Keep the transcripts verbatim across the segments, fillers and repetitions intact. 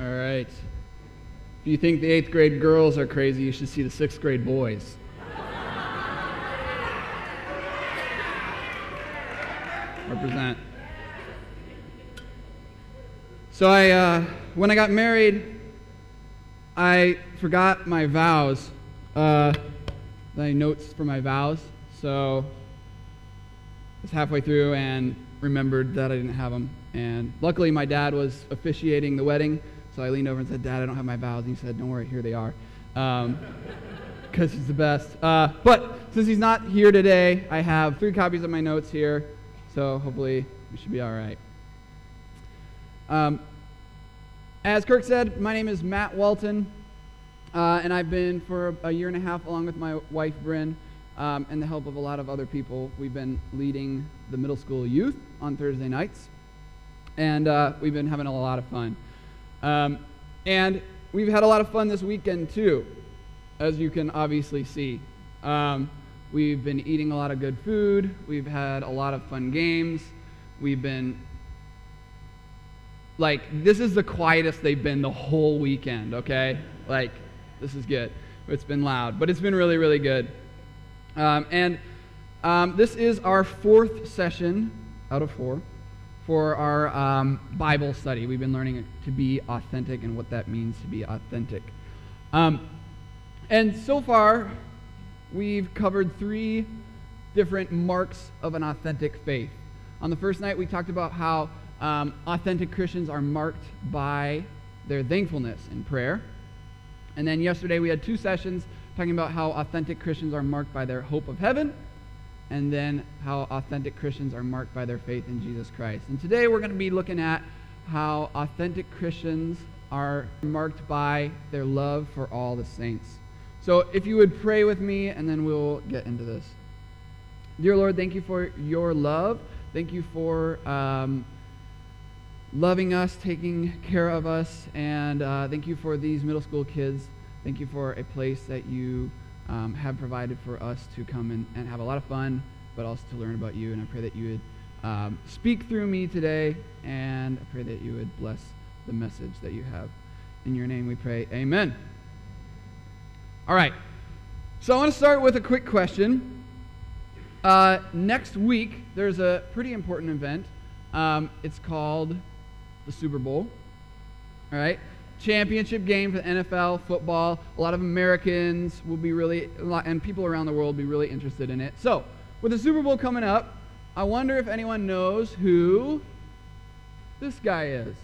All right. If you think the eighth grade girls are crazy, you should see the sixth grade boys. Represent. So I, uh, when I got married, I forgot my vows, uh, my notes for my vows. So I was halfway through and remembered that I didn't have them. And luckily, my dad was officiating the wedding, so I leaned over and said, "Dad, I don't have my vows." And he said, "Don't worry, here they are," um, because he's the best. Uh, but since he's not here today, I have three copies of my notes here, so hopefully we should be all right. Um, as Kirk said, my name is Matt Walton, uh, and I've been for a year and a half, along with my wife, Bryn, um, and the help of a lot of other people. We've been leading the middle school youth on Thursday nights, and uh, we've been having a lot of fun. Um, and we've had a lot of fun this weekend, too, as you can obviously see. Um, we've been eating a lot of good food. We've had a lot of fun games. We've been Like, this is the quietest they've been the whole weekend, okay? Like, this is good. It's been loud, but it's been really, really good. Um, and um, this is our fourth session out of four for our um, Bible study. We've been learning to be authentic and what that means to be authentic. Um, and so far, we've covered three different marks of an authentic faith. On the first night, we talked about how Um, authentic Christians are marked by their thankfulness in prayer. And then yesterday we had two sessions talking about how authentic Christians are marked by their hope of heaven, and then how authentic Christians are marked by their faith in Jesus Christ. And today we're going to be looking at how authentic Christians are marked by their love for all the saints. So if you would pray with me, and then we'll get into this. Dear Lord, thank you for your love. Thank you for um, loving us, taking care of us, and uh, thank you for these middle school kids. Thank you for a place that you um, have provided for us to come and, and have a lot of fun, but also to learn about you. And I pray that you would um, speak through me today, and I pray that you would bless the message that you have. In your name we pray, amen. All right, so I want to start with a quick question. Uh, next week, there's a pretty important event. Um, it's called the Super Bowl, all right? Championship game for the N F L, football. A lot of Americans will be really, and people around the world will be really interested in it. So, with the Super Bowl coming up, I wonder if anyone knows who this guy is.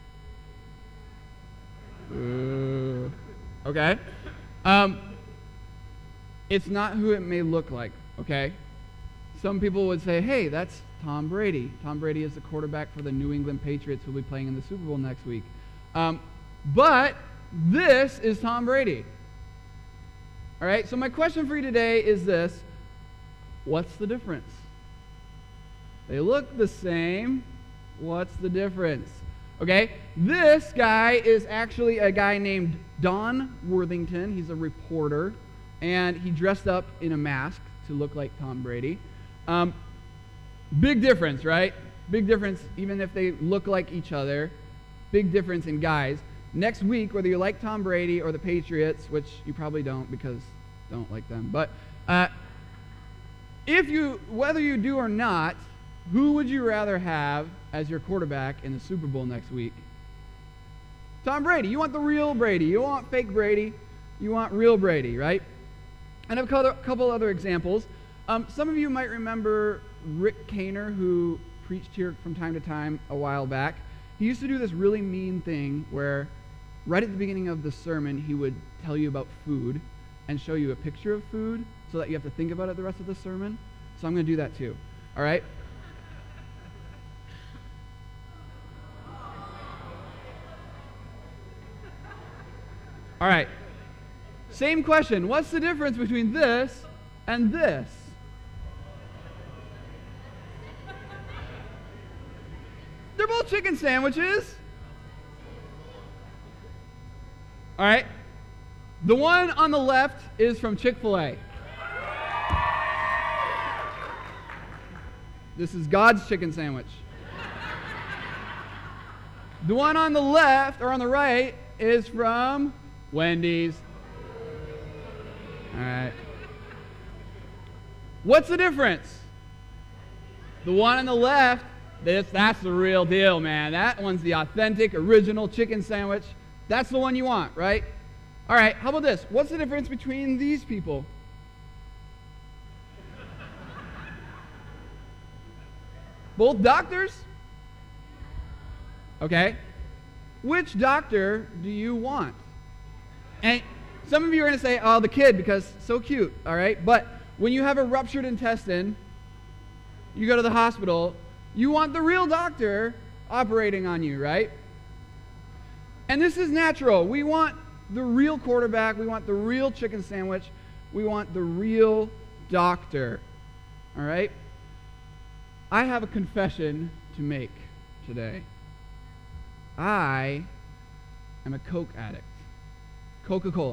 Ooh. Okay? Um, it's not who it may look like, okay? Some people would say, hey, that's Tom Brady. Tom Brady is the quarterback for the New England Patriots who will be playing in the Super Bowl next week. Um, but this is Tom Brady. All right, so my question for you today is this. What's the difference? They look the same. What's the difference? Okay, this guy is actually a guy named Don Worthington. He's a reporter, and he dressed up in a mask to look like Tom Brady. Um, Big difference, right? Big difference, even if they look like each other. Big difference in guys. Next week, whether you like Tom Brady or the Patriots, which you probably don't because you don't like them, but uh, if you, whether you do or not, who would you rather have as your quarterback in the Super Bowl next week? Tom Brady. You want the real Brady. You want fake Brady. You want real Brady, right? And I have a couple other examples. Um, some of you might remember Rick Kaner, who preached here from time to time a while back. He used to do this really mean thing where right at the beginning of the sermon, he would tell you about food and show you a picture of food so that you have to think about it the rest of the sermon. So I'm going to do that too. All right? All right. Same question. What's the difference between this and this? They're both chicken sandwiches. All right. The one on the left is from Chick-fil-A. This is God's chicken sandwich. The one on the left or on the right is from Wendy's. All right. What's the difference? The one on the left, this, that's the real deal, man. That one's the authentic, original chicken sandwich. That's the one you want, right? All right, how about this? What's the difference between these people? Both doctors? Okay. Which doctor do you want? And some of you are going to say, oh, the kid, because so cute, all right? But when you have a ruptured intestine, you go to the hospital, you want the real doctor operating on you, right? And this is natural. We want the real quarterback. We want the real chicken sandwich. We want the real doctor, all right? I have a confession to make today. I am a Coke addict. Coca-Cola.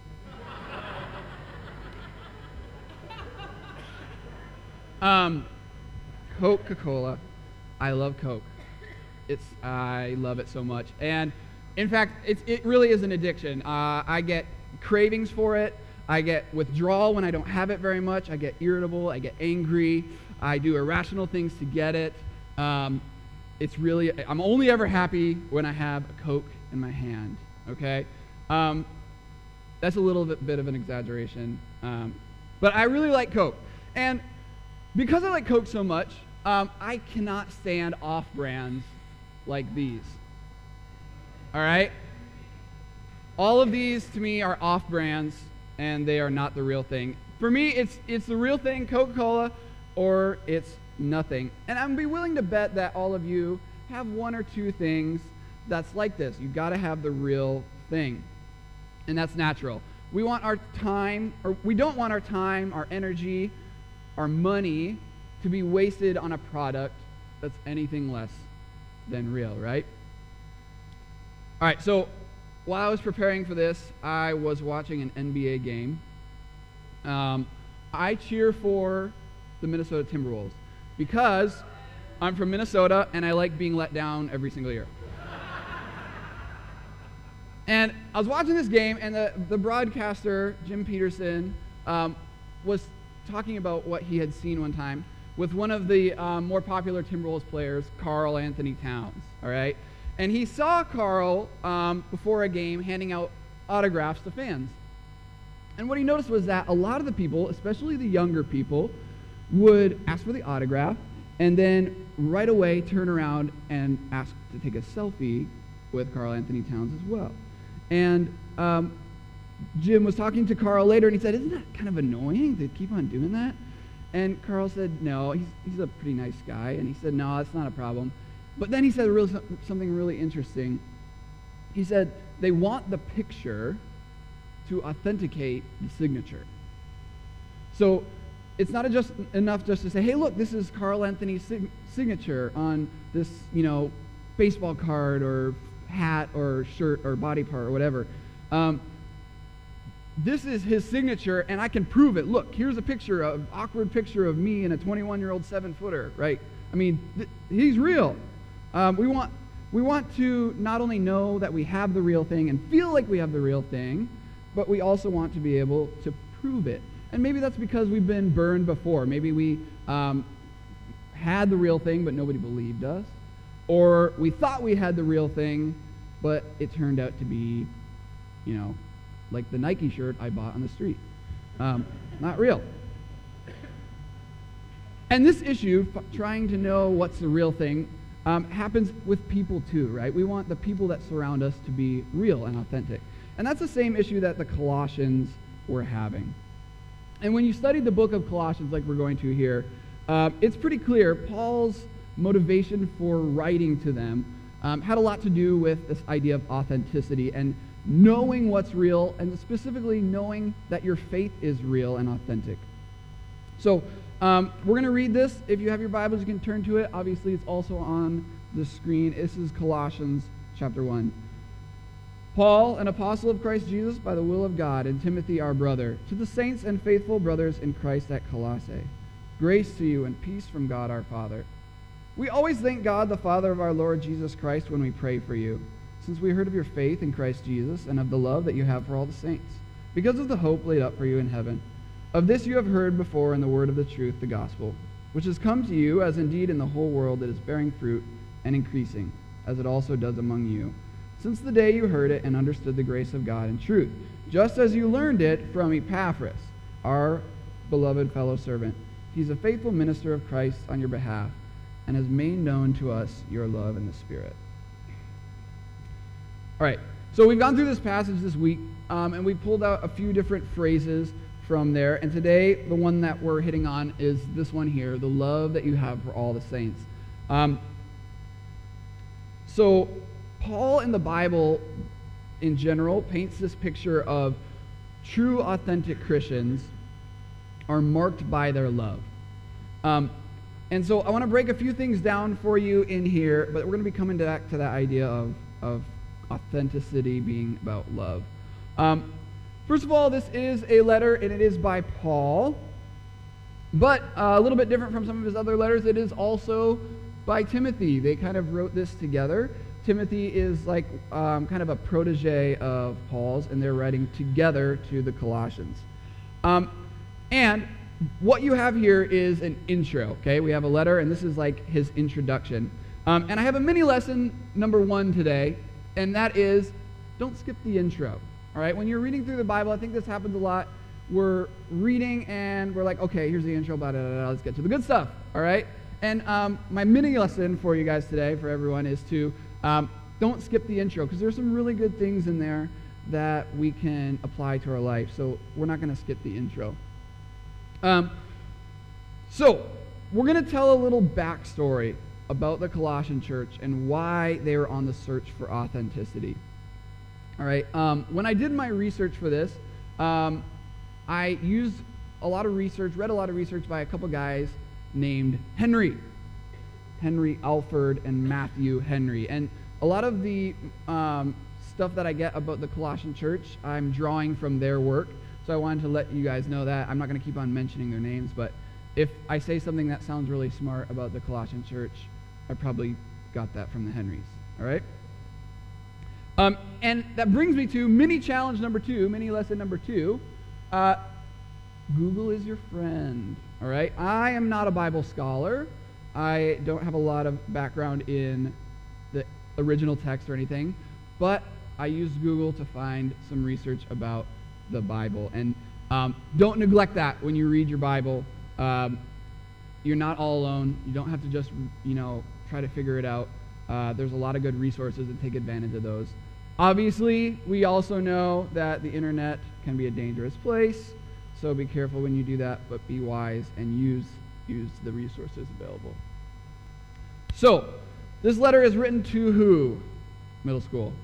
um, Coca-Cola. I love Coke. It's I love it so much. And in fact, it's, it really is an addiction. Uh, I get cravings for it. I get withdrawal when I don't have it very much. I get irritable. I get angry. I do irrational things to get it. Um, it's really, I'm only ever happy when I have a Coke in my hand, okay? Um, that's a little bit, bit of an exaggeration. Um, but I really like Coke. And because I like Coke so much, um, I cannot stand off-brands like these. All right? All of these, to me, are off-brands, and they are not the real thing. For me, it's it's the real thing, Coca-Cola, or it's nothing. And I'm be willing to bet that all of you have one or two things that's like this. You've got to have the real thing. And that's natural. We want our time, or we don't want our time, our energy, our money to be wasted on a product that's anything less than real, right? All right, so while I was preparing for this, I was watching an N B A game. Um, I cheer for the Minnesota Timberwolves because I'm from Minnesota and I like being let down every single year. And I was watching this game, and the, the broadcaster, Jim Peterson, um, was talking about what he had seen one time with one of the um, more popular Timberwolves players, Karl Anthony Towns, all right? And he saw Karl um, before a game handing out autographs to fans. And what he noticed was that a lot of the people, especially the younger people, would ask for the autograph and then right away turn around and ask to take a selfie with Karl Anthony Towns as well. And um, Jim was talking to Karl later, and he said, isn't that kind of annoying to keep on doing that? And Karl said, no, he's, he's a pretty nice guy. And he said, no, that's not a problem. But then he said real, something really interesting. He said, they want the picture to authenticate the signature. So it's not just enough just to say, hey, look, this is Karl Anthony's sig- signature on this, you know, baseball card or hat or shirt or body part or whatever. Um, this is his signature, and I can prove it. Look, here's a picture, an awkward picture of me and a twenty-one-year-old seven-footer, right? I mean, th- he's real. Um, we want we want to not only know that we have the real thing and feel like we have the real thing, but we also want to be able to prove it. And maybe that's because we've been burned before. Maybe we um, had the real thing, but nobody believed us. Or we thought we had the real thing, but it turned out to be, you know, like the Nike shirt I bought on the street. Um, not real. And this issue, f- trying to know what's the real thing, um, happens with people too, right? We want the people that surround us to be real and authentic. And that's the same issue that the Colossians were having. And when you study the book of Colossians, like we're going to here, uh, it's pretty clear Paul's motivation for writing to them um, had a lot to do with this idea of authenticity and knowing what's real, and specifically knowing that your faith is real and authentic. So um, we're going to read this. If you have your Bibles, you can turn to it. Obviously, it's also on the screen. This is Colossians chapter one. Paul, an apostle of Christ Jesus by the will of God, and Timothy, our brother, to the saints and faithful brothers in Christ at Colossae, grace to you and peace from God our Father. We always thank God, the Father of our Lord Jesus Christ, when we pray for you, since we heard of your faith in Christ Jesus and of the love that you have for all the saints, because of the hope laid up for you in heaven. Of this you have heard before in the word of the truth, the gospel, which has come to you, as indeed in the whole world it is bearing fruit and increasing, as it also does among you, since the day you heard it and understood the grace of God in truth, just as you learned it from Epaphras, our beloved fellow servant. He's a faithful minister of Christ on your behalf, and has made known to us your love in the Spirit. All right, so we've gone through this passage this week, um, and we pulled out a few different phrases from there. And today, the one that we're hitting on is this one here, the love that you have for all the saints. Um, so Paul in the Bible, in general, paints this picture of true, authentic Christians are marked by their love. Um, and so I want to break a few things down for you in here, but we're going to be coming back to that idea of, of authenticity being about love. Um, first of all, this is a letter, and it is by Paul, but uh, a little bit different from some of his other letters. It is also by Timothy. They kind of wrote this together. Timothy is like um, kind of a protege of Paul's, and they're writing together to the Colossians. Um, and what you have here is an intro, okay? We have a letter, and this is like his introduction. Um, and I have a mini lesson number one today, and that is don't skip the intro, all right? When you're reading through the Bible, I think this happens a lot. We're reading, and we're like, okay, here's the intro, blah, blah, blah, blah, let's get to the good stuff, all right? And um, my mini lesson for you guys today, for everyone, is to um, don't skip the intro, because there's some really good things in there that we can apply to our life, so we're not going to skip the intro. Um, so, we're going to tell a little backstory about the Colossian church and why they were on the search for authenticity. All right, um, when I did my research for this, um, I used a lot of research, read a lot of research by a couple guys named Henry. Henry Alford and Matthew Henry. And a lot of the um, stuff that I get about the Colossian church, I'm drawing from their work. So I wanted to let you guys know that. I'm not going to keep on mentioning their names, but if I say something that sounds really smart about the Colossian church, I probably got that from the Henrys, all right? Um, and that brings me to mini challenge number two, mini lesson number two. Uh, Google is your friend, all right? I am not a Bible scholar. I don't have a lot of background in the original text or anything, but I used Google to find some research about the Bible. And um, don't neglect that when you read your Bible. Um, you're not all alone. You don't have to just, you know, try to figure it out. Uh, there's a lot of good resources, and take advantage of those. Obviously, we also know that the internet can be a dangerous place, so be careful when you do that, but be wise and use, use the resources available. So, this letter is written to who? Middle school.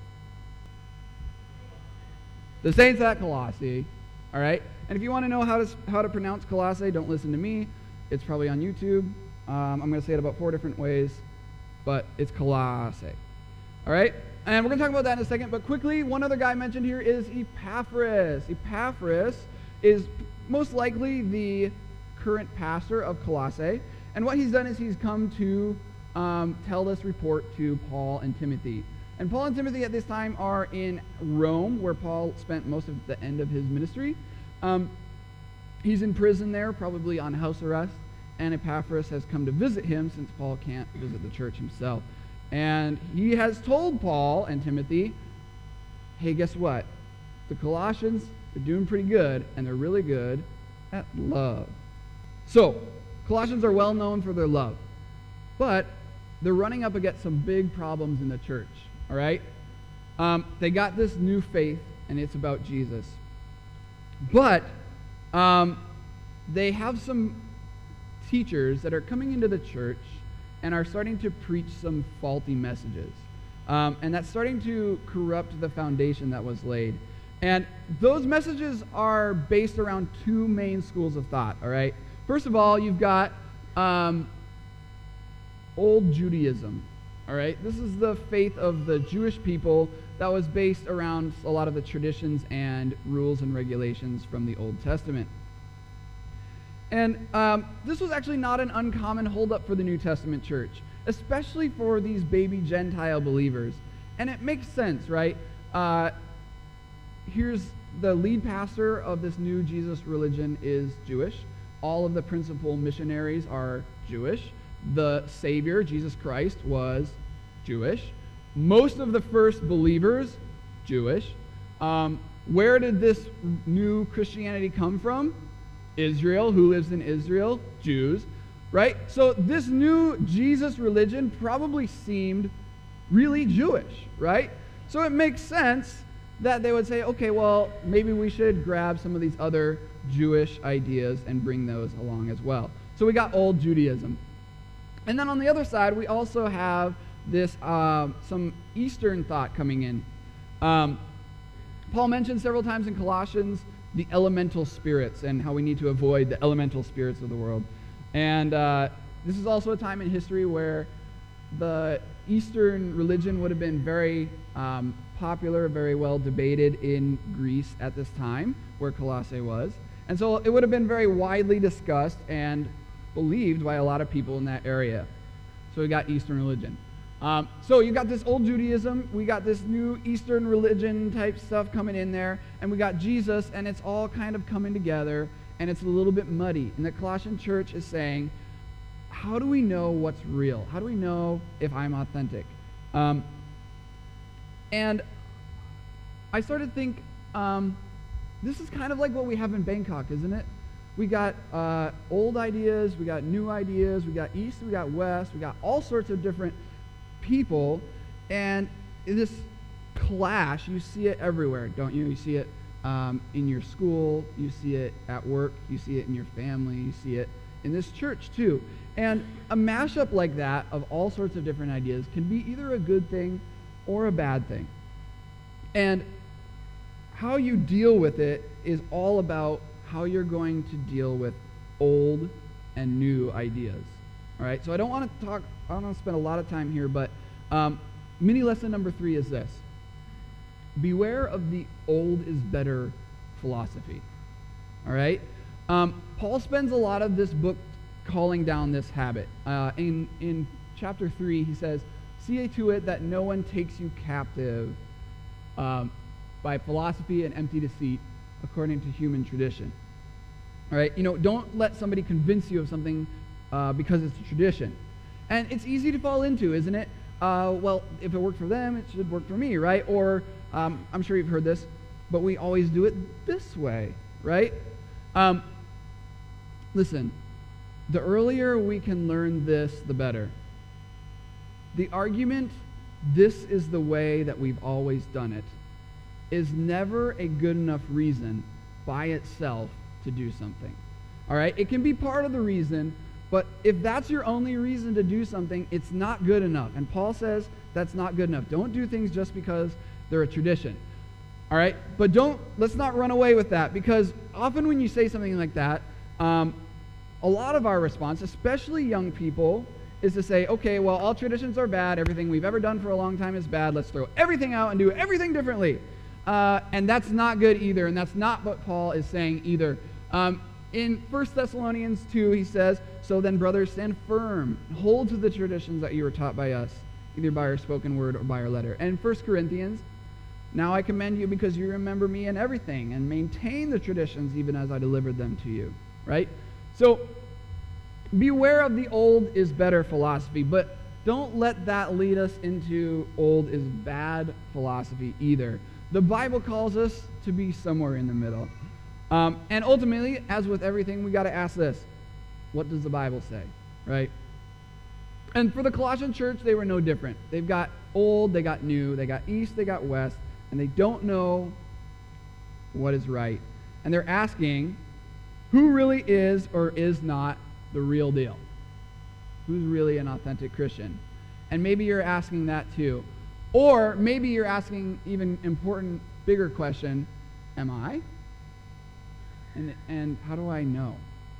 The saints at Colossae, all right? And if you want to know how to how to pronounce Colossae, don't listen to me. It's probably on YouTube. Um, I'm going to say it about four different ways, but it's Colossae, all right? And we're going to talk about that in a second, but quickly, one other guy mentioned here is Epaphras. Epaphras is most likely the current pastor of Colossae, and what he's done is he's come to um, tell this report to Paul and Timothy. And Paul and Timothy at this time are in Rome, where Paul spent most of the end of his ministry. Um, he's in prison there, probably on house arrest, and Epaphras has come to visit him since Paul can't visit the church himself. And he has told Paul and Timothy, hey, guess what? The Colossians, they're doing pretty good, and they're really good at love. So, Colossians are well known for their love, but they're running up against some big problems in the church. All right? Um, they got this new faith, and it's about Jesus. But um, they have some teachers that are coming into the church and are starting to preach some faulty messages. Um, and that's starting to corrupt the foundation that was laid. And those messages are based around two main schools of thought, all right? First of all, you've got um, Old Judaism. All right, this is the faith of the Jewish people that was based around a lot of the traditions and rules and regulations from the Old Testament. And um, this was actually not an uncommon holdup for the New Testament church. especially for these baby Gentile believers. And it makes sense, right? Uh, here's the lead pastor of this new Jesus religion is Jewish. All of the principal missionaries are Jewish. The Savior, Jesus Christ, was Jewish. Most of the first believers, Jewish. Um, where did this new Christianity come from? Israel. Who lives in Israel? Jews. Right? So this new Jesus religion probably seemed really Jewish, right? So it makes sense that they would say, okay, well, maybe we should grab some of these other Jewish ideas and bring those along as well. So we got old Judaism. And then on the other side, we also have this um, some Eastern thought coming in. Um, Paul mentioned several times in Colossians the elemental spirits and how we need to avoid the elemental spirits of the world. And uh, this is also a time in history where the Eastern religion would have been very um, popular, very well debated in Greece at this time, where Colossae was. And so it would have been very widely discussed and believed by a lot of people in that area. So we got Eastern religion. Um, so you got this old Judaism, we got this new Eastern religion type stuff coming in there, and we got Jesus, and it's all kind of coming together, and it's a little bit muddy. And the Colossian church is saying, how do we know what's real? How do we know if I'm authentic? Um, and I started to think, um, this is kind of like what we have in Bangkok, isn't it? We got uh, old ideas, we got new ideas, we got East, we got West, we got all sorts of different people, and this clash, you see it everywhere, don't you? You see it um, in your school, you see it at work, you see it in your family, you see it in this church too. And a mashup like that of all sorts of different ideas can be either a good thing or a bad thing. And how you deal with it is all about how you're going to deal with old and new ideas. All right, so I don't want to talk, I don't want to spend a lot of time here, but um, mini lesson number three is this. Beware of the old is better philosophy. All right? Um, Paul spends a lot of this book calling down this habit. Uh, in, in chapter three, he says, see to it that no one takes you captive um, by philosophy and empty deceit according to human tradition. All right? You know, don't let somebody convince you of something uh, because it's a tradition. And it's easy to fall into, isn't it? Uh, well, if it worked for them, it should work for me, right? Or, um, I'm sure you've heard this, but we always do it this way, right? Um, listen, the earlier we can learn this, the better. The argument, this is the way that we've always done it, is never a good enough reason by itself to do something. All right? It can be part of the reason, but if that's your only reason to do something, it's not good enough. And Paul says that's not good enough. Don't do things just because they're a tradition. All right? But don't, let's not run away with that, because often when you say something like that, um, a lot of our response, especially young people, is to say, okay, well, all traditions are bad. Everything we've ever done for a long time is bad. Let's throw everything out and do everything differently. Uh, and that's not good either, and that's not what Paul is saying either. Um, in First Thessalonians two, he says, so then, brothers, stand firm, hold to the traditions that you were taught by us, either by our spoken word or by our letter. And in First Corinthians, now I commend you because you remember me in everything and maintain the traditions even as I delivered them to you. Right? So, beware of the old is better philosophy, but don't let that lead us into old is bad philosophy either. The Bible calls us to be somewhere in the middle. Um, and ultimately, as with everything, we got to ask this. What does the Bible say? Right? And for the Colossian church, they were no different. They've got old, they got new, they got east, they got west, and they don't know what is right. And they're asking, who really is or is not the real deal? Who's really an authentic Christian? And maybe you're asking that too. Or maybe you're asking even important, bigger question, am I? And, and how do I know?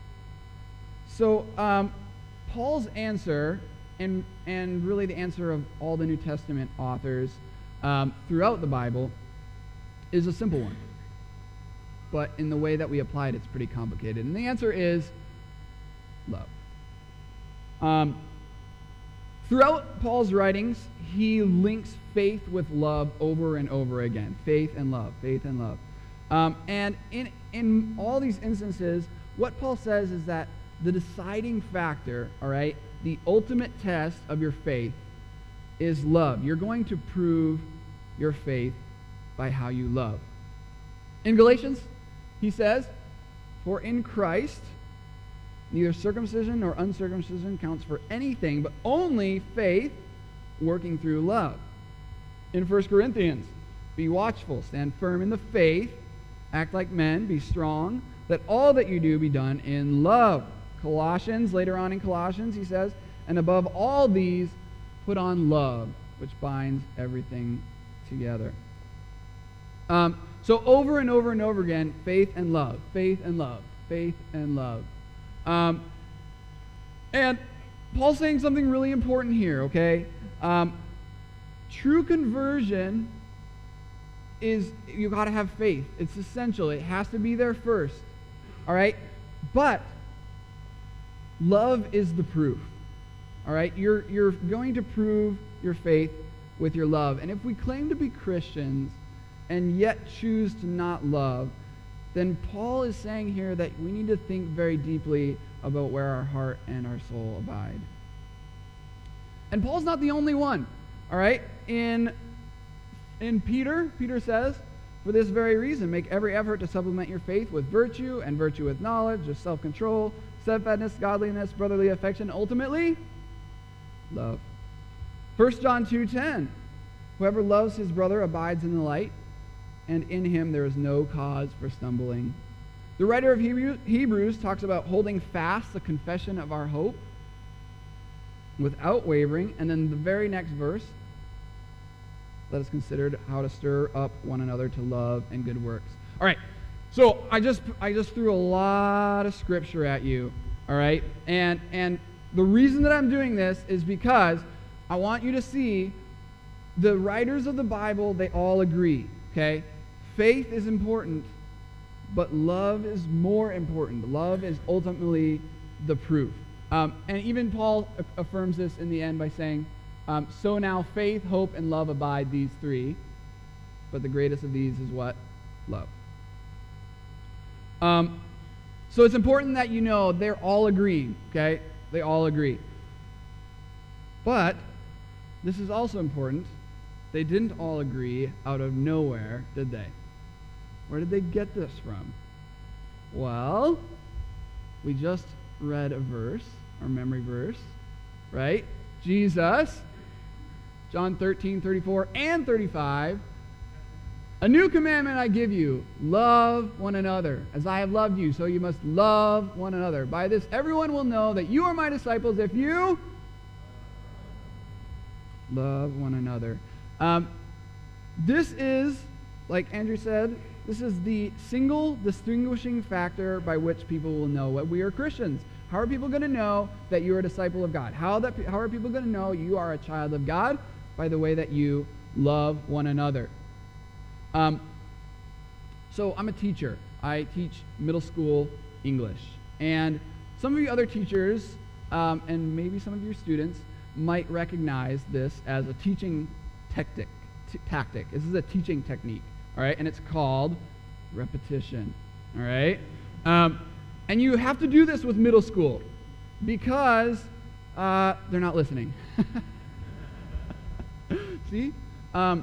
So um, Paul's answer, and, and really the answer of all the New Testament authors um, throughout the Bible, is a simple one. But in the way that we apply it, it's pretty complicated. And the answer is love. Um, throughout Paul's writings, he links faith with love over and over again. Faith and love, faith and love. Um, and in, in all these instances, what Paul says is that the deciding factor, all right, the ultimate test of your faith is love. You're going to prove your faith by how you love. In Galatians, he says, "For in Christ, neither circumcision nor uncircumcision counts for anything, but only faith working through love." In First Corinthians, "Be watchful, stand firm in the faith, act like men, be strong, let all that you do be done in love." Colossians, later on in Colossians, he says, "And above all these, put on love, which binds everything together." Um, so over and over and over again, faith and love, faith and love, faith and love. Um, and Paul's saying something really important here, okay? Um, true conversion is, you got to have faith. It's essential. It has to be there first, all right? But love is the proof, all right? You're, you're going to prove your faith with your love. And if we claim to be Christians and yet choose to not love, then Paul is saying here that we need to think very deeply about where our heart and our soul abide. And Paul's not the only one, all right? In, in Peter, Peter says, "For this very reason, make every effort to supplement your faith with virtue, and virtue with knowledge, with self-control, steadfastness, godliness, brotherly affection, ultimately, love." First John two ten, "Whoever loves his brother abides in the light, and in him there is no cause for stumbling." The writer of Hebrews talks about holding fast the confession of our hope without wavering. And then the very next verse, "Let us consider how to stir up one another to love and good works." All right, so I just I just threw a lot of scripture at you, all right? And, and the reason that I'm doing this is because I want you to see the writers of the Bible, they all agree, okay? Faith is important, but love is more important. Love is ultimately the proof. Um, and even Paul affirms this in the end by saying, um, "So now faith, hope, and love abide, these three, but the greatest of these is what? Love." Um, so it's important that you know they're all agreeing, okay? They all agree. But this is also important. They didn't all agree out of nowhere, did they? Where did they get this from? Well, we just read a verse, our memory verse, right? Jesus, John thirteen, thirty-four and thirty-five, "A new commandment I give you, love one another. As I have loved you, so you must love one another. By this everyone will know that you are my disciples if you love one another." Um, this is, like Andrew said, this is the single distinguishing factor by which people will know that we are Christians. How are people going to know that you are a disciple of God? How, that, how are people going to know you are a child of God? By the way that you love one another. Um, so I'm a teacher. I teach middle school English. And some of you other teachers, um, and maybe some of your students, might recognize this as a teaching tactic. T- tactic. This is a teaching technique, all right? And it's called repetition, all right? Um, and you have to do this with middle school because uh, they're not listening. See? Um,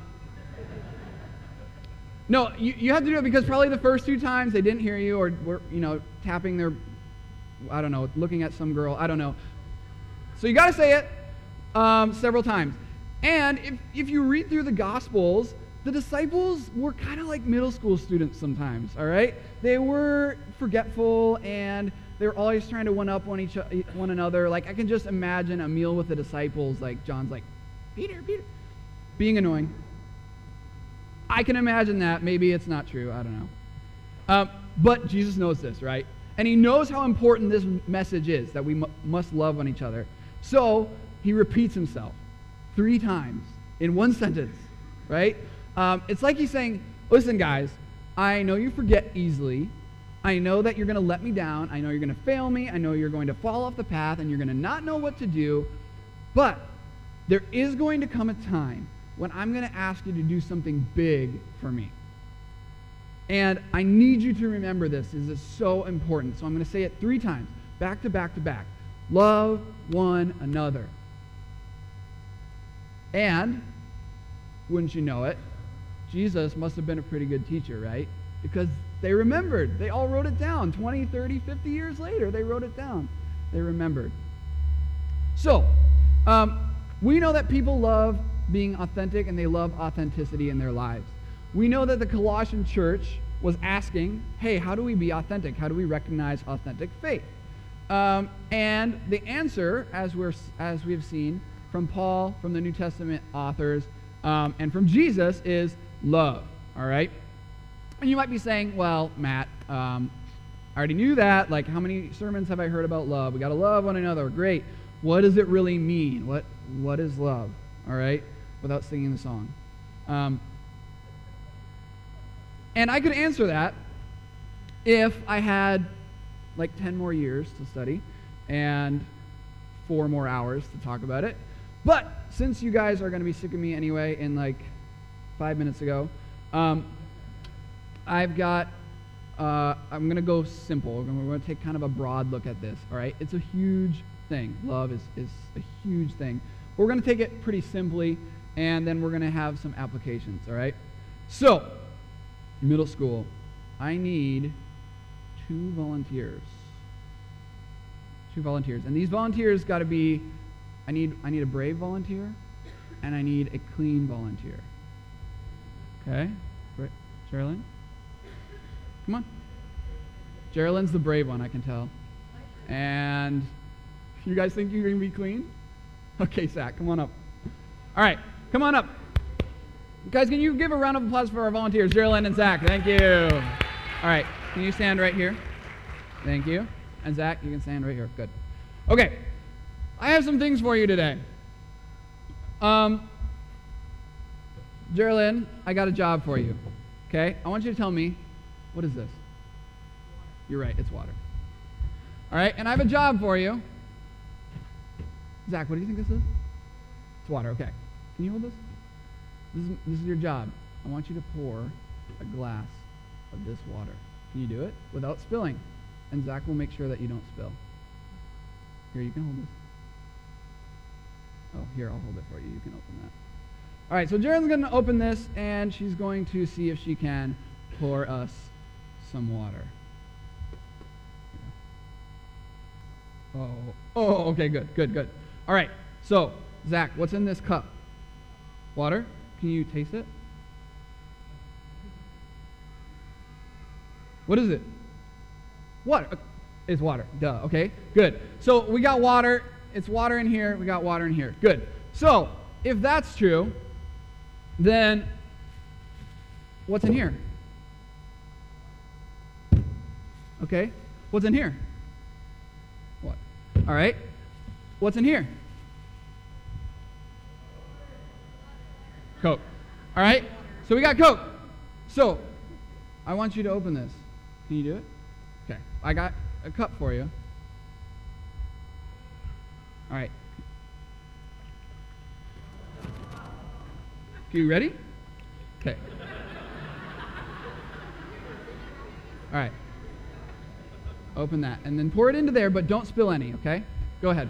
no, you, you have to do it because probably the first two times they didn't hear you or were, you know, tapping their, I don't know, looking at some girl, I don't know. So you got to say it um, several times. And if, if you read through the Gospels, the disciples were kind of like middle school students sometimes, all right? They were forgetful, and they were always trying to one-up one, each, one another. Like, I can just imagine a meal with the disciples, like John's like, Peter, Peter, being annoying. I can imagine that. Maybe it's not true. I don't know. Um, but Jesus knows this, right? And he knows how important this message is, that we mu- must love on each other. So he repeats himself three times in one sentence, right? Um, it's like he's saying, listen, guys, I know you forget easily. I know that you're going to let me down. I know you're going to fail me. I know you're going to fall off the path, and you're going to not know what to do. But there is going to come a time when I'm going to ask you to do something big for me. And I need you to remember this. This is so important. So I'm going to say it three times, back to back to back. Love one another. And, wouldn't you know it, Jesus must have been a pretty good teacher, right? Because they remembered. They all wrote it down. twenty, thirty, fifty years later, they wrote it down. They remembered. So, um, we know that people love being authentic and they love authenticity in their lives. We know that the Colossian church was asking, hey, how do we be authentic? How do we recognize authentic faith? Um, and the answer, as we're as we've seen from Paul, from the New Testament authors, um, and from Jesus, is love. All right. And you might be saying, well, Matt, um, I already knew that. Like, how many sermons have I heard about love? We got to love one another. Great. What does it really mean? What What is love? All right. Without singing the song. Um, and I could answer that if I had like ten more years to study and four more hours to talk about it. But since you guys are going to be sick of me anyway in like five minutes ago, um, I've got, uh, I'm going to go simple. We're going to take kind of a broad look at this, all right? It's a huge thing. Love is, is a huge thing. But we're going to take it pretty simply, and then we're going to have some applications, all right? So, middle school, I need two volunteers. Two volunteers. And these volunteers got to be, I need I need a brave volunteer, and I need a clean volunteer. Okay? Right. Geraldine? Come on. Geraldine's the brave one, I can tell. And you guys think you're going to be clean? Okay, Zach, come on up. All right, come on up. Guys, can you give a round of applause for our volunteers, Geraldine and Zach? Thank you. All right, can you stand right here? Thank you. And Zach, you can stand right here. Good. Okay, I have some things for you today. Um, Geraldine, I got a job for you. Okay, I want you to tell me, what is this? You're right, it's water. All right, and I have a job for you. Zach, what do you think this is? It's water, okay. Can you hold this? This is, this is your job. I want you to pour a glass of this water. Can you do it without spilling? And Zach will make sure that you don't spill. Here, you can hold this. Oh, here, I'll hold it for you. You can open that. All right, so Jaren's going to open this, and she's going to see if she can pour us some water. Oh, oh, okay, good, good, good. All right, so, Zach, what's in this cup? Water? Can you taste it? What is it? Water. It's water. Duh, okay, good. So we got water. It's water in here. We got water in here. Good. So if that's true, then what's in here? Okay. What's in here? What? All right. What's in here? Coke. All right. So we got Coke. So I want you to open this. Can you do it? Okay. I got a cup for you. All right. Okay, you ready? Okay. All right. Open that. And then pour it into there, but don't spill any, okay? Go ahead.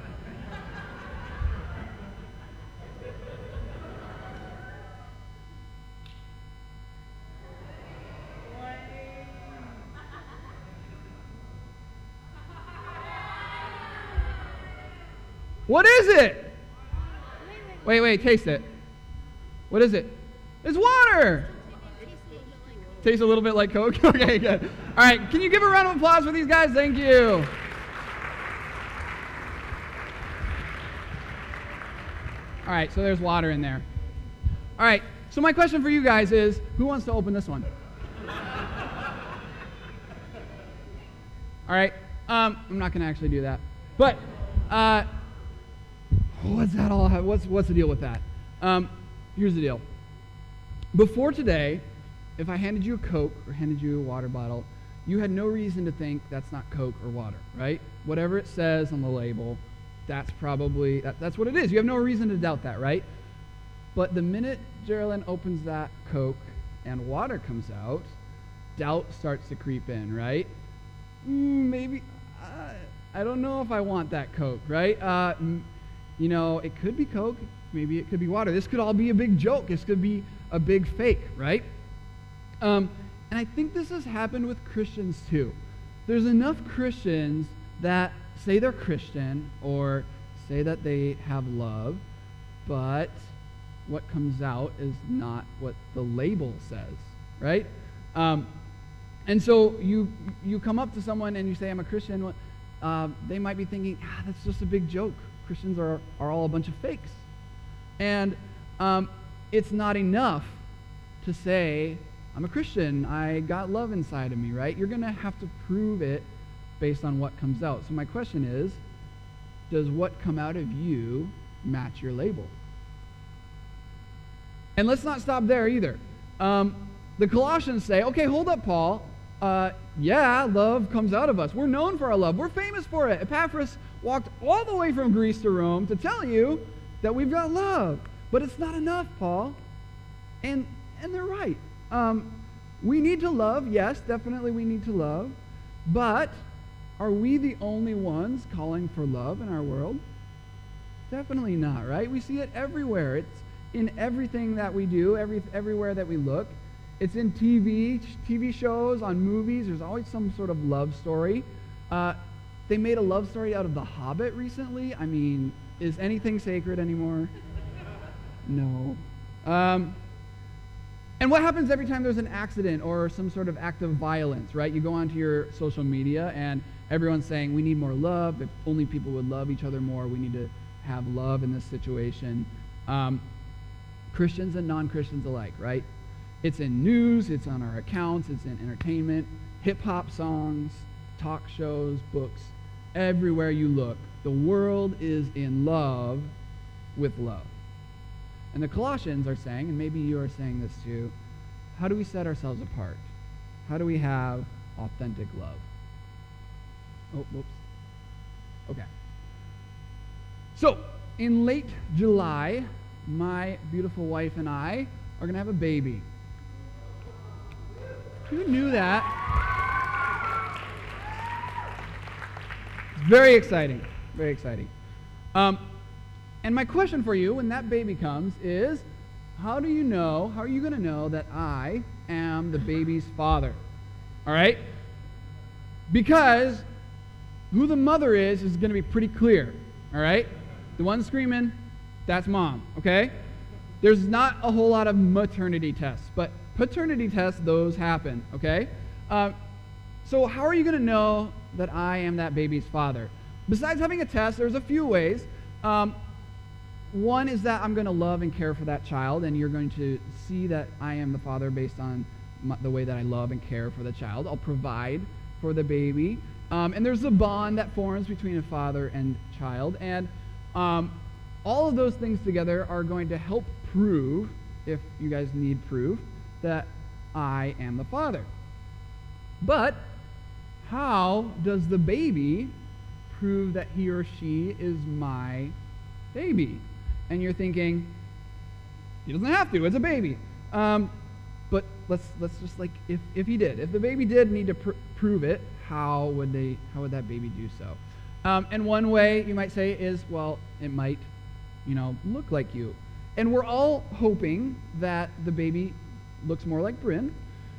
What is it? Wait, wait, taste it. What is it? It's water. Tastes a little bit like Coke? Okay, good. All right, can you give a round of applause for these guys? Thank you. All right, so there's water in there. All right, so my question for you guys is, who wants to open this one? All right, um, I'm not going to actually do that. But, uh, what's that all have? What's, what's the deal with that? Um, here's the deal. Before today, if I handed you a Coke or handed you a water bottle, you had no reason to think that's not Coke or water, right? Whatever it says on the label, that's probably, that, that's what it is. You have no reason to doubt that, right? But the minute Geraldine opens that Coke and water comes out, doubt starts to creep in, right? Mm, maybe, uh, I don't know if I want that Coke, right? Uh, m- you know, it could be Coke, maybe it could be water. This could all be a big joke. This could be a big fake, right? Um, and I think this has happened with Christians too. There's enough Christians that say they're Christian or say that they have love, but what comes out is not what the label says, right? Um, and so you you come up to someone and you say, I'm a Christian. Uh, they might be thinking, ah, that's just a big joke. Christians are, are all a bunch of fakes. And um, it's not enough to say, I'm a Christian, I got love inside of me, right? You're going to have to prove it based on what comes out. So my question is, does what come out of you match your label? And let's not stop there either. Um, the Colossians say, okay, hold up, Paul. Uh, yeah, love comes out of us. We're known for our love. We're famous for it. Epaphras walked all the way from Greece to Rome to tell you that we've got love. But it's not enough, Paul. And and they're right. Um, we need to love. Yes, definitely we need to love. But are we the only ones calling for love in our world? Definitely not, right? We see it everywhere. It's in everything that we do, every everywhere that we look. It's in T V, T V shows, on movies. There's always some sort of love story. Uh, they made a love story out of The Hobbit recently. I mean, is anything sacred anymore? No. Um, and what happens every time there's an accident or some sort of act of violence, right? You go onto your social media and everyone's saying, we need more love. If only people would love each other more, we need to have love in this situation. Um, Christians and non-Christians alike, right? It's in news, it's on our accounts, it's in entertainment, hip-hop songs, talk shows, books. Everywhere you look, the world is in love with love. And the Colossians are saying, and maybe you are saying this too, how do we set ourselves apart? How do we have authentic love? Oh, whoops. Okay. So, in late July, my beautiful wife and I are going to have a baby. Who knew that? It's very exciting. Very exciting. Um, and my question for you when that baby comes is, how do you know, how are you going to know that I am the baby's father? All right? Because who the mother is is going to be pretty clear. All right? The one screaming, that's mom. Okay? There's not a whole lot of maternity tests, but paternity tests, those happen, okay? Uh, so how are you going to know that I am that baby's father? Besides having a test, there's a few ways. Um, one is that I'm going to love and care for that child, and you're going to see that I am the father based on my, the way that I love and care for the child. I'll provide for the baby. Um, and there's a bond that forms between a father and child. And um, all of those things together are going to help prove, if you guys need proof, that I am the father. But how does the baby prove that he or she is my baby? And you're thinking, he doesn't have to, it's a baby. Um, but let's let's just like, if, if he did, if the baby did need to pr- prove it, how would they? How would that baby do so? Um, and one way you might say is, well, it might, you know, look like you. And we're all hoping that the baby looks more like Bryn,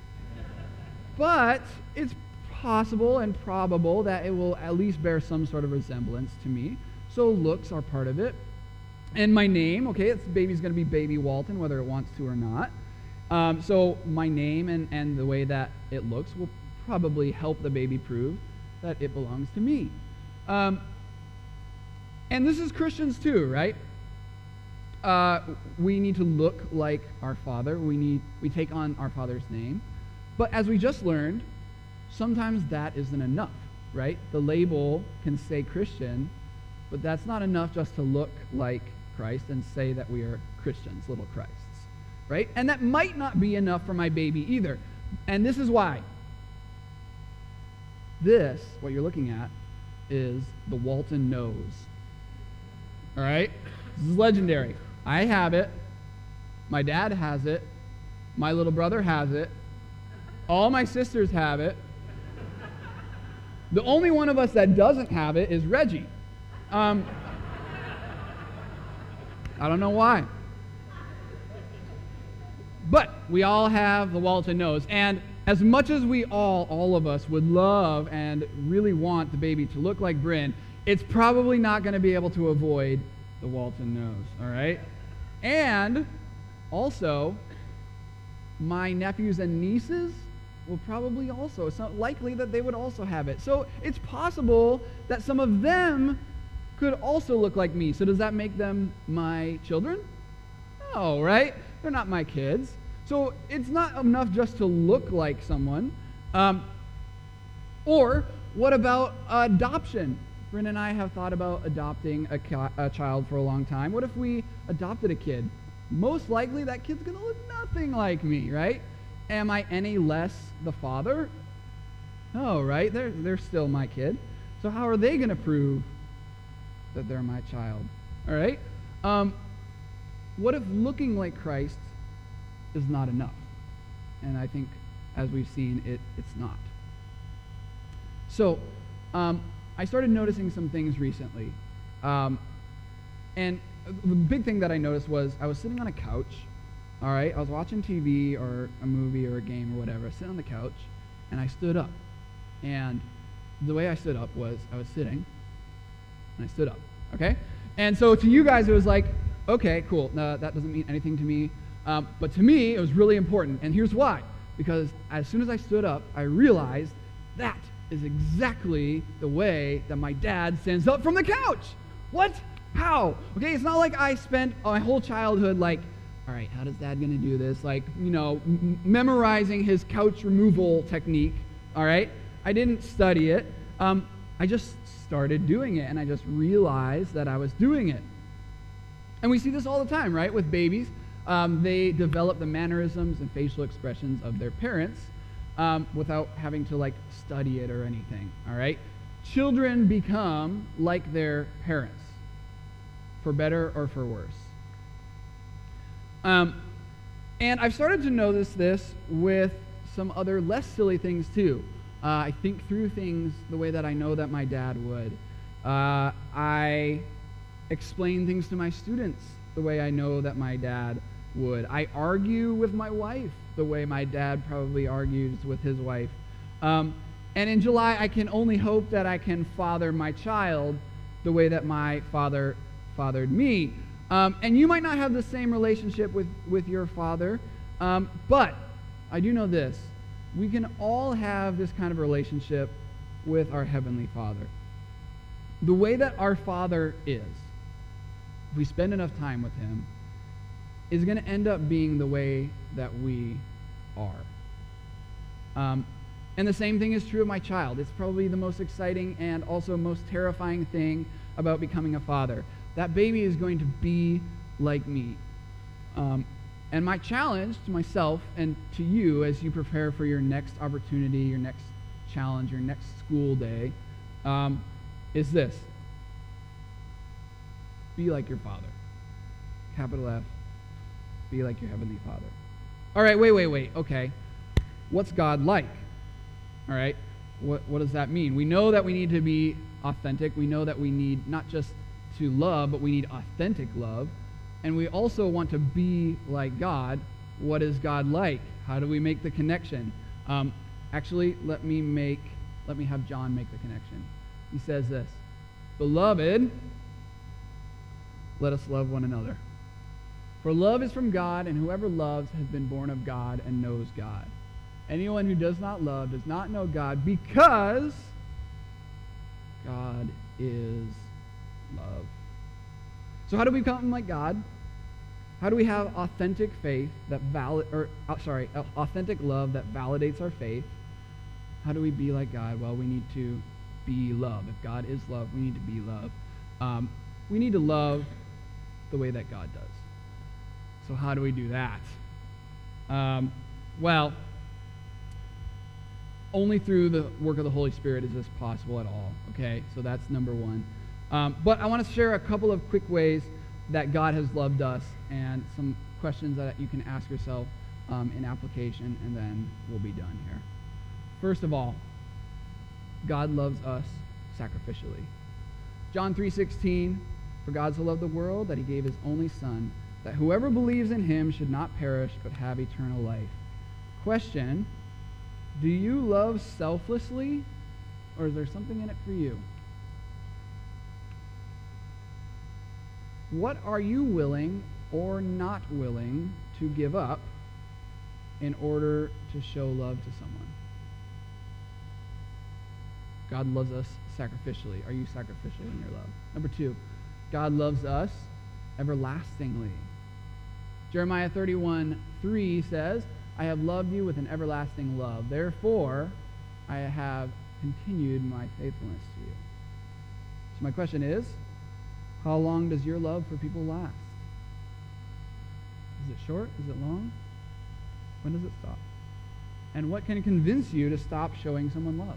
but it's possible and probable that it will at least bear some sort of resemblance to me. So looks are part of it. And my name, okay, it's baby's going to be Baby Walton, whether it wants to or not. Um, so my name and, and the way that it looks will probably help the baby prove that it belongs to me. Um, and this is Christians too, right? Uh, we need to look like our Father. We need we take on our Father's name. But as we just learned, sometimes that isn't enough, right? The label can say Christian, but that's not enough just to look like Christ and say that we are Christians, little Christs, right? And that might not be enough for my baby either. And this is why. This, what you're looking at, is the Walton nose. All right? This is legendary. I have it. My dad has it. My little brother has it. All my sisters have it. The only one of us that doesn't have it is Reggie. Um, I don't know why. But we all have the Walton nose. And as much as we all, all of us, would love and really want the baby to look like Bryn, it's probably not going to be able to avoid the Walton nose, all right? And also, my nephews and nieces will probably also, it's not likely that they would also have it. So it's possible that some of them could also look like me. So does that make them my children? No, right? They're not my kids. So it's not enough just to look like someone. Um, or what about adoption? Bryn and I have thought about adopting a, ca- a child for a long time. What if we adopted a kid? Most likely that kid's going to look nothing like me, right? Am I any less the father? No, right? They're, they're still my kid. So how are they going to prove that they're my child? All right? Um, what if looking like Christ is not enough? And I think, as we've seen, it, it's not. So, um, I started noticing some things recently. Um, and the big thing that I noticed was I was sitting on a couch. All right, I was watching T V or a movie or a game or whatever. I sit on the couch, and I stood up. And the way I stood up was I was sitting, and I stood up, okay? And so to you guys, it was like, okay, cool. No, that doesn't mean anything to me. Um, but to me, it was really important. And here's why. Because as soon as I stood up, I realized that is exactly the way that my dad stands up from the couch. What? How? Okay, it's not like I spent my whole childhood like, all right, how does dad going to do this? Like, you know, m- memorizing his couch removal technique, all right? I didn't study it. Um, I just started doing it, and I just realized that I was doing it. And we see this all the time, right, with babies. Um, they develop the mannerisms and facial expressions of their parents um, without having to, like, study it or anything, all right? Children become like their parents, for better or for worse. Um, and I've started to notice this with some other less silly things too. Uh, I think through things the way that I know that my dad would. Uh, I explain things to my students the way I know that my dad would. I argue with my wife the way my dad probably argues with his wife. Um, and in July, I can only hope that I can father my child the way that my father fathered me. Um, and you might not have the same relationship with, with your father, um, but I do know this. We can all have this kind of relationship with our Heavenly Father. The way that our Father is, if we spend enough time with Him, is going to end up being the way that we are. Um, and the same thing is true of my child. It's probably the most exciting and also most terrifying thing about becoming a father. That baby is going to be like me. Um, and my challenge to myself and to you as you prepare for your next opportunity, your next challenge, your next school day, um, is this. Be like your Father. Capital F. Be like your Heavenly Father. All right, wait, wait, wait. Okay. What's God like? All right. What, what does that mean? We know that we need to be authentic. We know that we need not just to love, but we need authentic love. And we also want to be like God. What is God like? How do we make the connection? Um, actually, let me make, let me have John make the connection. He says this, Beloved, let us love one another. For love is from God, and whoever loves has been born of God and knows God. Anyone who does not love does not know God, because God is love. So how do we become like God? How do we have authentic faith that valid, or uh, sorry, authentic love that validates our faith? How do we be like God? Well, we need to be love. If God is love, we need to be love. Um, we need to love the way that God does. So how do we do that? Um, well, only through the work of the Holy Spirit is this possible at all. Okay, so that's number one. Um, but I want to share a couple of quick ways that God has loved us and some questions that you can ask yourself um, in application, and then we'll be done here. First of all, God loves us sacrificially. John three sixteen, for God so loved the world that he gave his only Son, that whoever believes in him should not perish but have eternal life. Question, do you love selflessly, or is there something in it for you? What are you willing or not willing to give up in order to show love to someone? God loves us sacrificially. Are you sacrificial in your love? Number two, God loves us everlastingly. Jeremiah thirty-one three says, I have loved you with an everlasting love. Therefore, I have continued my faithfulness to you. So my question is, how long does your love for people last? Is it short? Is it long? When does it stop? And what can convince you to stop showing someone love?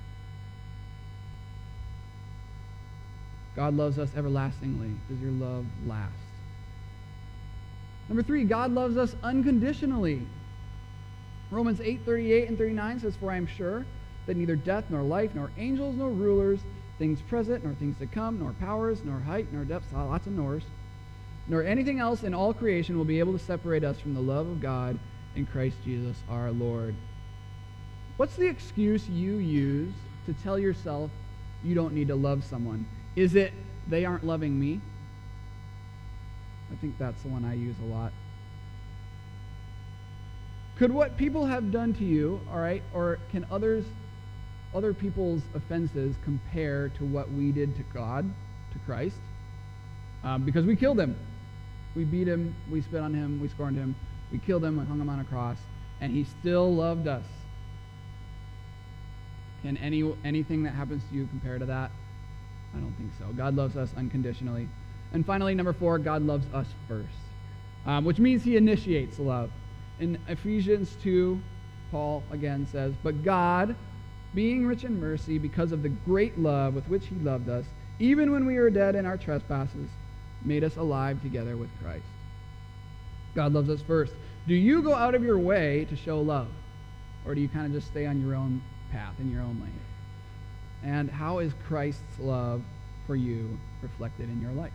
God loves us everlastingly. Does your love last? Number three, God loves us unconditionally. Romans eight thirty-eight and thirty-nine says, for I am sure that neither death, nor life, nor angels, nor rulers, things present, nor things to come, nor powers, nor height, nor depth, lots of nors, nor anything else in all creation will be able to separate us from the love of God in Christ Jesus our Lord. What's the excuse you use to tell yourself you don't need to love someone? Is it, they aren't loving me? I think that's the one I use a lot. Could what people have done to you, all right, or can others, other people's offenses compare to what we did to God, to Christ? Um, because we killed him. We beat him, we spit on him, we scorned him, we killed him and hung him on a cross, and he still loved us. Can any anything that happens to you compare to that? I don't think so. God loves us unconditionally. And finally, number four, God loves us first, um, which means he initiates love. In Ephesians two, Paul again says, but God, being rich in mercy, because of the great love with which he loved us, even when we were dead in our trespasses, made us alive together with Christ. God loves us first. Do you go out of your way to show love? Or do you kind of just stay on your own path, in your own lane? And how is Christ's love for you reflected in your life?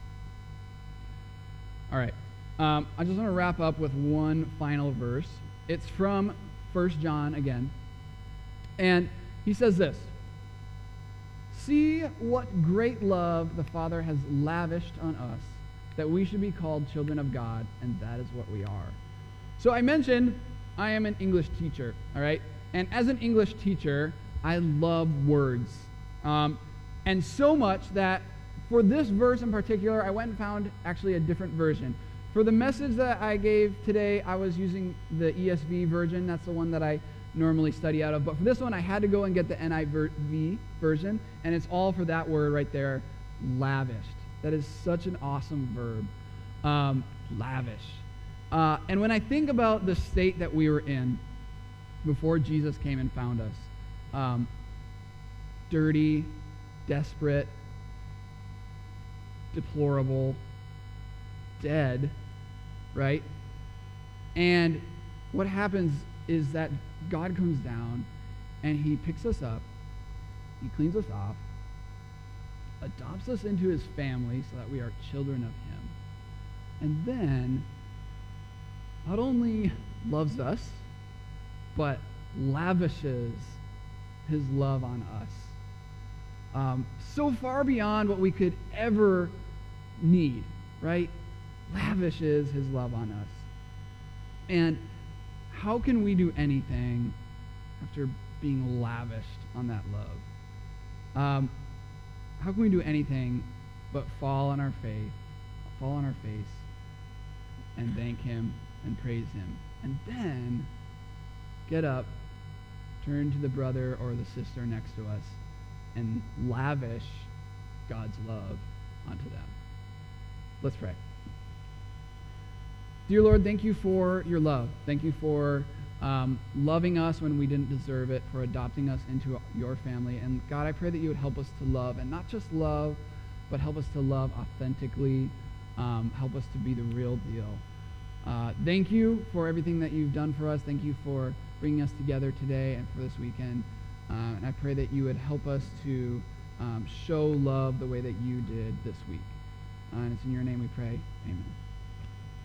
All right. Um, I just want to wrap up with one final verse. It's from First John again. And he says this, see what great love the Father has lavished on us, that we should be called children of God, and that is what we are. So I mentioned I am an English teacher, all right? And as an English teacher, I love words. Um, and so much that for this verse in particular, I went and found actually a different version. For the message that I gave today, I was using the E S V version. That's the one that I normally study out of. But for this one, I had to go and get the N I V version, and it's all for that word right there, lavished. That is such an awesome verb, um, lavish. Uh, and when I think about the state that we were in before Jesus came and found us, um, dirty, desperate, deplorable, dead, right? And what happens is that God comes down and he picks us up, he cleans us off, adopts us into his family so that we are children of him, and then not only loves us, but lavishes his love on us. Um, so far beyond what we could ever need, right? Lavishes his love on us. And how can we do anything after being lavished on that love? Um, how can we do anything but fall on our faith, fall on our face, and thank him and praise him, and then get up, turn to the brother or the sister next to us, and lavish God's love onto them? Let's pray. Dear Lord, thank you for your love. Thank you for um, loving us when we didn't deserve it, for adopting us into your family. And God, I pray that you would help us to love, and not just love but help us to love authentically. Um, help us to be the real deal. Uh, thank you for everything that you've done for us. Thank you for bringing us together today and for this weekend. Uh, and I pray that you would help us to um, show love the way that you did this week. Uh, and it's in your name we pray. Amen.